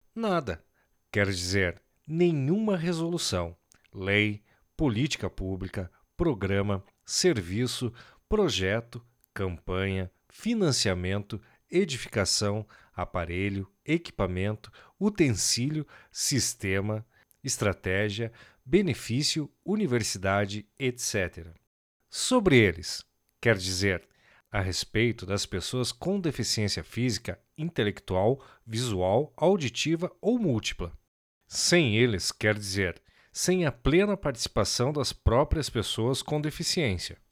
Nada. Quer dizer, nenhuma resolução, lei, política pública, programa, serviço, projeto, campanha, financiamento, edificação, aparelho, equipamento, utensílio, sistema, estratégia, benefício, universidade, etc. Sobre eles, quer dizer, a respeito das pessoas com deficiência física, intelectual, visual, auditiva ou múltipla. Sem eles, quer dizer, sem a plena participação das próprias pessoas com deficiência.